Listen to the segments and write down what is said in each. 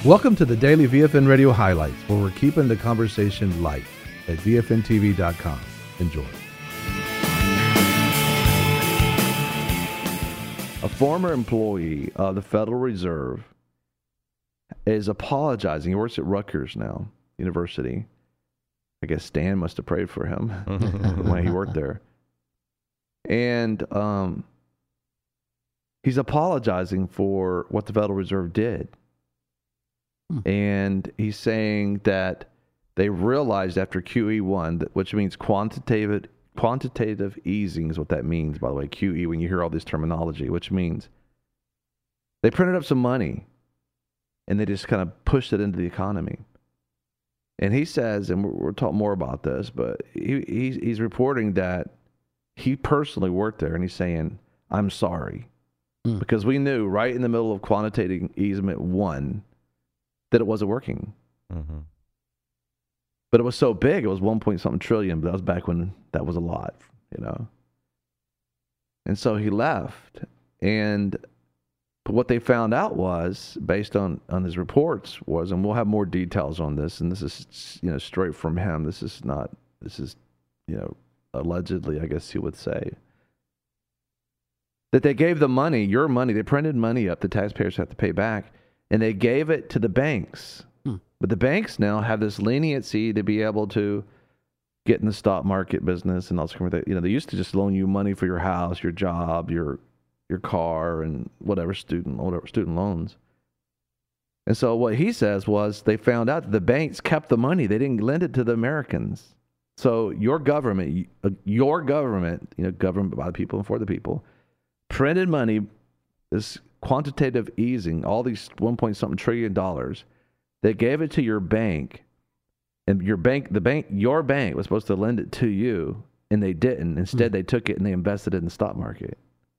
Welcome to the Daily VFN Radio Highlights, where we're keeping the conversation light at VFNTV.com. Enjoy. A former employee of the Federal Reserve is apologizing. He works at Rutgers now, University. I guess Stan must have prayed for him when he worked there. And he's apologizing for what the Federal Reserve did. And he's saying that they realized after QE1, which means quantitative easing is what that means, by the way, QE, when you hear all this terminology, which means they printed up some money and they just kind of pushed it into the economy. And he says, and we'll talk more about this, but he's reporting that he personally worked there, and he's saying, I'm sorry. Because we knew right in the middle of quantitative easement 1 that it wasn't working. Mm-hmm. But it was so big, it was 1-point-something trillion, but that was back when that was a lot, you know. And so he left. But what they found out was, based on his reports, was, and we'll have more details on this, and this is, you know, straight from him. This is, you know, allegedly, I guess you would say, that they gave the money, your money, they printed money up, the taxpayers have to pay back, and they gave it to the banks. But the banks now have this leniency to be able to get in the stock market business and all this kind of thing. You know, they used to just loan you money for your house, your job, your car, and whatever student loans. And so what he says was they found out that the banks kept the money. They didn't lend it to the Americans. So your government, you know, government by the people and for the people, printed money, this quantitative easing, all these $1-point-something trillion. They gave it to your bank, and your bank was supposed to lend it to you, and they didn't. Instead, they took it and they invested it in the stock market.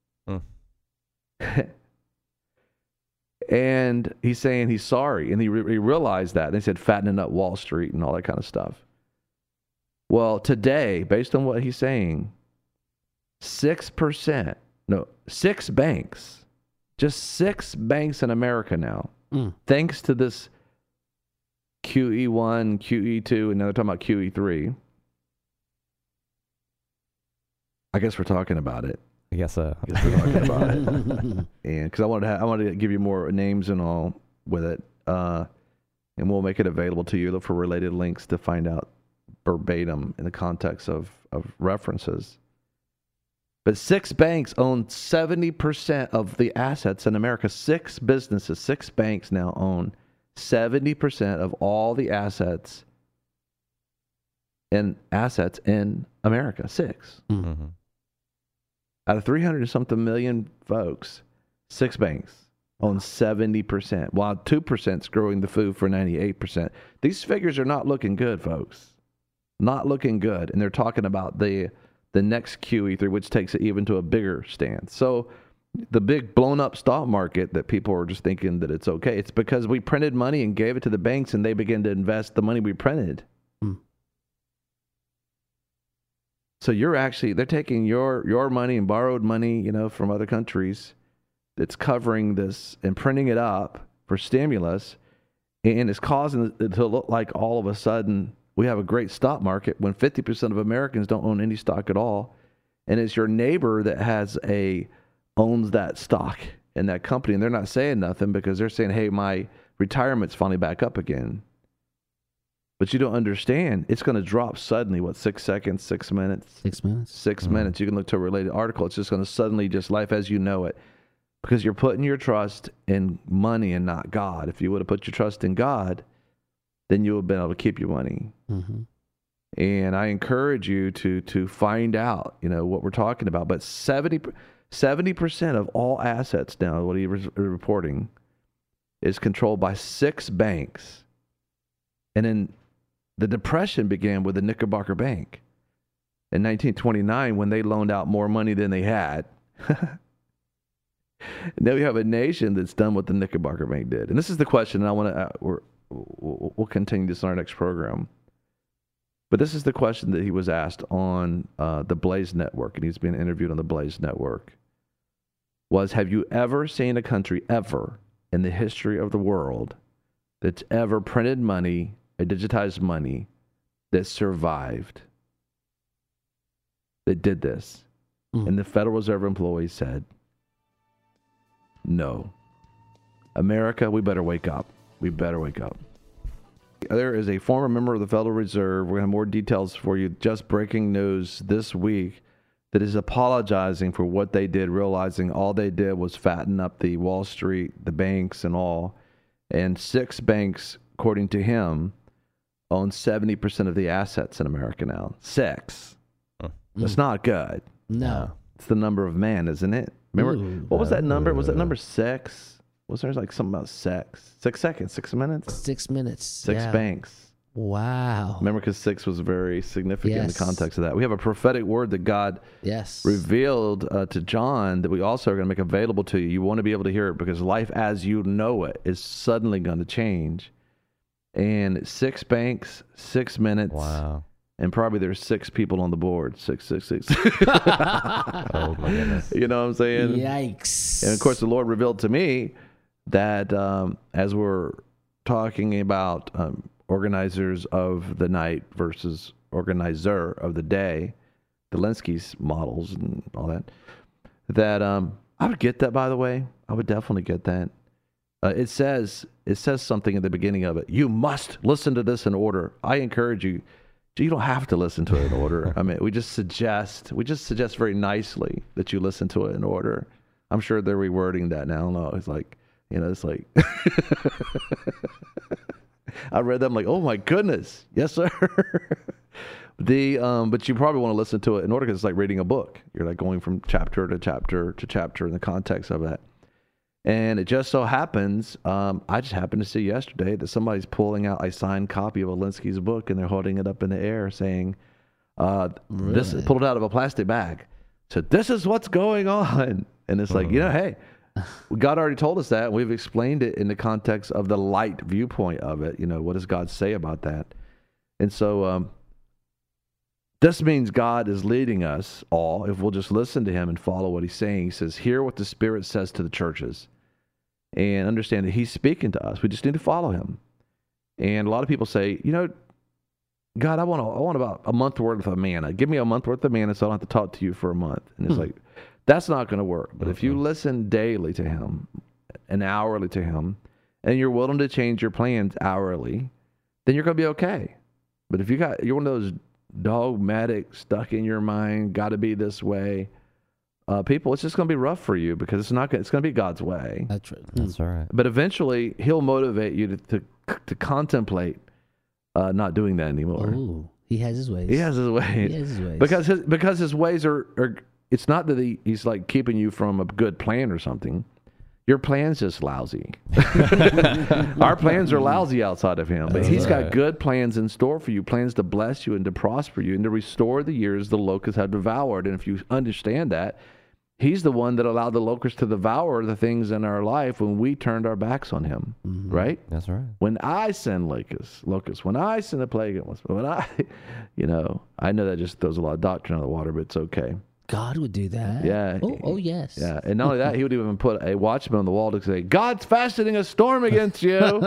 And he's saying he's sorry, and he realized that. And they said fattening up Wall Street and all that kind of stuff. Well, today, based on what he's saying, 6 banks, just 6 banks in America now, thanks to this QE1, QE2, and now they're talking about QE3. I guess we're talking about it. I guess so. I guess we're talking about it. And because I wanted to give you more names and all with it, and we'll make it available to you. Look for related links to find out verbatim in the context of references. But 6 banks own 70% of the assets in America. 6 businesses, 6 banks now own 70% of all the assets in America. 6. Mm-hmm. Out of 300-something million folks, 6 banks own 70%, while 2% is growing the food for 98%. These figures are not looking good, folks. Not looking good. And they're talking about the next QE3, which takes it even to a bigger stance. So the big blown up stock market that people are just thinking that it's okay, it's because we printed money and gave it to the banks, and they began to invest the money we printed. So they're taking your money and borrowed money, you know, from other countries that's covering this and printing it up for stimulus, and it's causing it to look like all of a sudden we have a great stock market when 50% of Americans don't own any stock at all. And it's your neighbor that owns that stock in that company, and they're not saying nothing because they're saying, hey, my retirement's finally back up again. But you don't understand. It's going to drop suddenly, 6 seconds, 6 minutes? 6 minutes. 6 minutes. You can look to a related article. It's just going to suddenly just life as you know it. Because you're putting your trust in money and not God. If you would have put your trust in God, then you would have been able to keep your money. Mm-hmm. And I encourage you to find out, you know, what we're talking about. But 70% of all assets now, what he was reporting, is controlled by 6 banks. And then the Depression began with the Knickerbocker Bank in 1929 when they loaned out more money than they had. Now we have a nation that's done what the Knickerbocker Bank did. And this is the question, and I want to we'll continue this on our next program. But this is the question that he was asked on the Blaze Network, and he's being interviewed on the Blaze Network, was, have you ever seen a country ever in the history of the world that's ever printed money, a digitized money, that survived, that did this. And the Federal Reserve employees said, no. America, we better wake up. We better wake up. There is a former member of the Federal Reserve. We're going to have more details for you. Just breaking news this week that is apologizing for what they did, realizing all they did was fatten up the Wall Street, the banks and all. And 6 banks, according to him, own 70% of the assets in America now. 6. That's not good. No. It's the number of man, isn't it? Remember, what was that number? Was that number 6? Was there like something about sex? 6 seconds, 6 minutes? 6 minutes. 6 banks. Wow. Remember, because 6 was very significant in the context of that. We have a prophetic word that God revealed to John that we also are going to make available to you. You want to be able to hear it because life as you know it is suddenly going to change. And 6 banks, 6 minutes. Wow. And probably there's 6 people on the board. 666. Oh, my goodness. You know what I'm saying? Yikes. And of course, the Lord revealed to me that as we're talking about organizers of the night versus organizer of the day, the Linsky's models and all that, that I would get that, by the way. I would definitely get that. It says something at the beginning of it. You must listen to this in order. I encourage you. You don't have to listen to it in order. I mean, we just suggest very nicely that you listen to it in order. I'm sure they're rewording that now. I don't know. It's like, it's like, I read that. I'm like, oh my goodness. Yes, sir. But you probably want to listen to it in order because it's like reading a book. You're like going from chapter to chapter to chapter in the context of that. And it just so happens, I just happened to see yesterday that somebody's pulling out a signed copy of Alinsky's book and they're holding it up in the air saying, this pulled it out of a plastic bag. So this is what's going on. And it's like, hey, God already told us that. And we've explained it in the context of the light viewpoint of it. What does God say about that? And so this means God is leading us all, if we'll just listen to him and follow what he's saying. He says, hear what the Spirit says to the churches. And understand that he's speaking to us. We just need to follow him. And a lot of people say, God, I want about a month worth of manna. Give me a month worth of manna so I don't have to talk to you for a month. And it's like, that's not going to work. But if you listen daily to him and hourly to him, and you're willing to change your plans hourly, then you're going to be okay. But if you're one of those dogmatic, stuck in your mind, got to be this way, people, it's just going to be rough for you because it's going to be God's way. That's right. That's all right. But eventually, he'll motivate you to contemplate not doing that anymore. Oh, he has his ways. He has his ways. He has his ways. Because his ways are it's not that he's like keeping you from a good plan or something. Your plan's just lousy. Our plans are lousy outside of him. But he's got good plans in store for you, plans to bless you and to prosper you and to restore the years the locusts have devoured. And if you understand that, he's the one that allowed the locusts to devour the things in our life when we turned our backs on him, right? That's right. When I send locusts, when I send a plague, when I know that just throws a lot of doctrine out of the water, but it's okay. God would do that. Yeah. Oh, yes. Yeah. And not only that, he would even put a watchman on the wall to say, God's fastening a storm against you.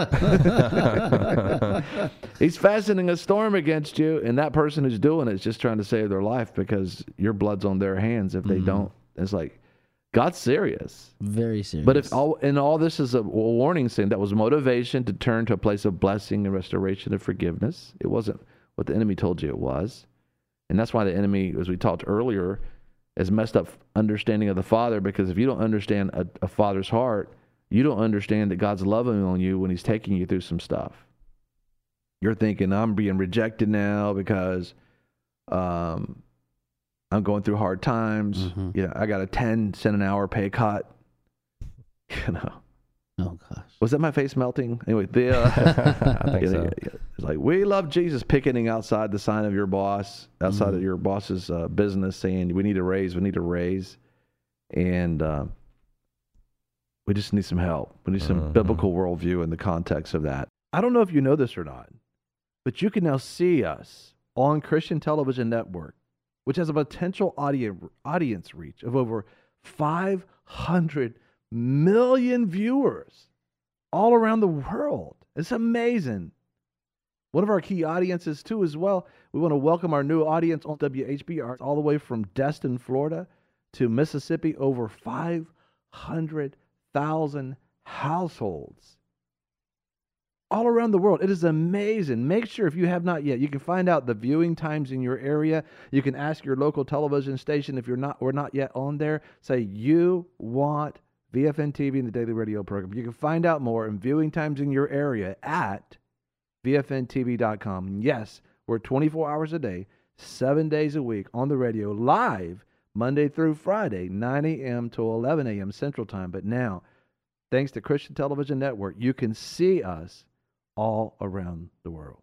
He's fastening a storm against you. And that person who's doing it is just trying to save their life because your blood's on their hands if they don't. It's like, God's serious. Very serious. But if all this is a warning saying that was motivation to turn to a place of blessing and restoration and forgiveness. It wasn't what the enemy told you it was. And that's why the enemy, as we talked earlier, has messed up understanding of the Father, because if you don't understand a father's heart, you don't understand that God's loving on you when he's taking you through some stuff. You're thinking, I'm being rejected now because I'm going through hard times. I got a 10-cent an hour pay cut. Oh, gosh. Was that my face melting? Anyway, I think so. It's like, we love Jesus picketing outside the sign of your boss, outside of your boss's business, saying, we need a raise. And we just need some help. We need some biblical worldview in the context of that. I don't know if you know this or not, but you can now see us on Christian Television Network, which has a potential audience reach of over 500 million viewers all around the world. It's amazing. One of our key audiences, too, as well. We want to welcome our new audience on WHBR all the way from Destin, Florida to Mississippi. Over 500,000 households all around the world. It is amazing. Make sure, if you have not yet, you can find out the viewing times in your area. You can ask your local television station if we're not yet on there. Say you want VFN TV and the Daily Radio program. You can find out more and viewing times in your area at VFNTV.com. Yes, we're 24 hours a day, 7 days a week on the radio, live Monday through Friday, 9 a.m. to 11 a.m. Central Time. But now, thanks to Christian Television Network, you can see us all around the world.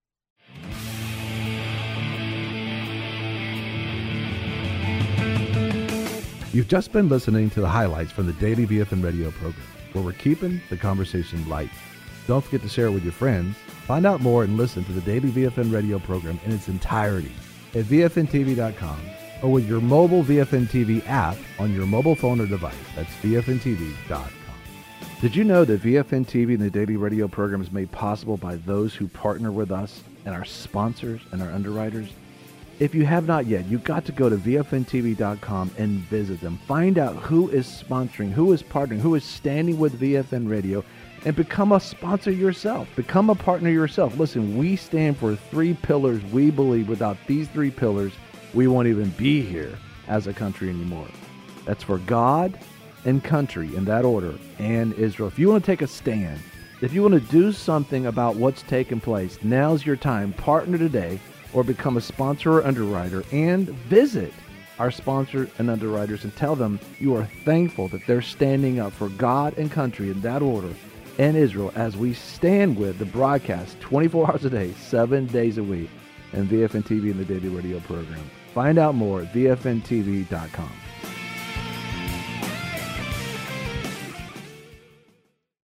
You've just been listening to the highlights from the Daily VFN Radio program, where we're keeping the conversation light. Don't forget to share it with your friends. Find out more and listen to the Daily VFN Radio program in its entirety at VFNTV.com or with your mobile VFN TV app on your mobile phone or device. That's VFNTV.com. Did you know that VFN TV and the Daily Radio program is made possible by those who partner with us and our sponsors and our underwriters? If you have not yet, you've got to go to VFNTV.com and visit them. Find out who is sponsoring, who is partnering, who is standing with VFN Radio, and become a sponsor yourself. Become a partner yourself. Listen, we stand for 3 pillars. We believe without these 3 pillars, we won't even be here as a country anymore. That's for God and country, in that order, and Israel. If you want to take a stand, if you want to do something about what's taking place, now's your time. Partner today or become a sponsor or underwriter, and visit our sponsors and underwriters and tell them you are thankful that they're standing up for God and country, in that order, and Israel, as we stand with the broadcast 24 hours a day, 7 days a week, and VFN TV and the Daily Radio program. Find out more at VFNTV.com.